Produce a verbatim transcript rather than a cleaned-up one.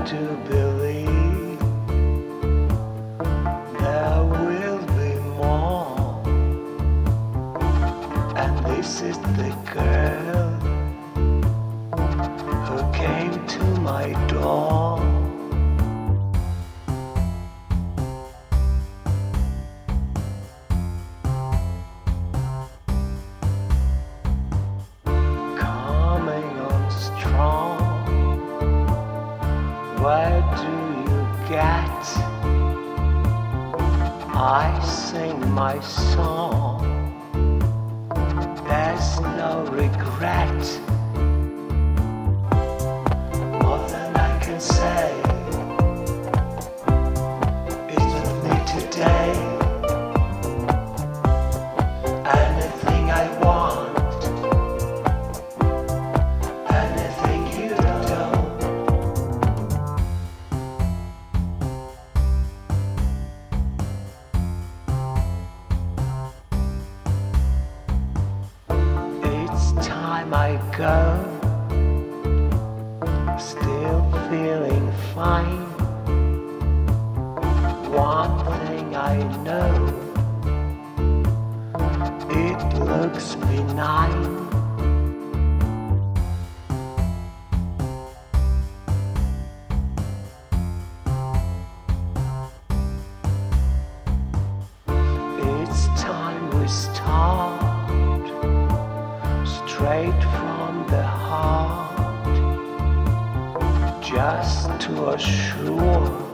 to believe there will be more, and this is the girl who came to my door. Where do you get? I sing my song. There's no regret. More than I can say is with me today. Anything I want. I go, still feeling fine. One thing I know, it looks benign. It's time we start. Straight from the heart, just to assure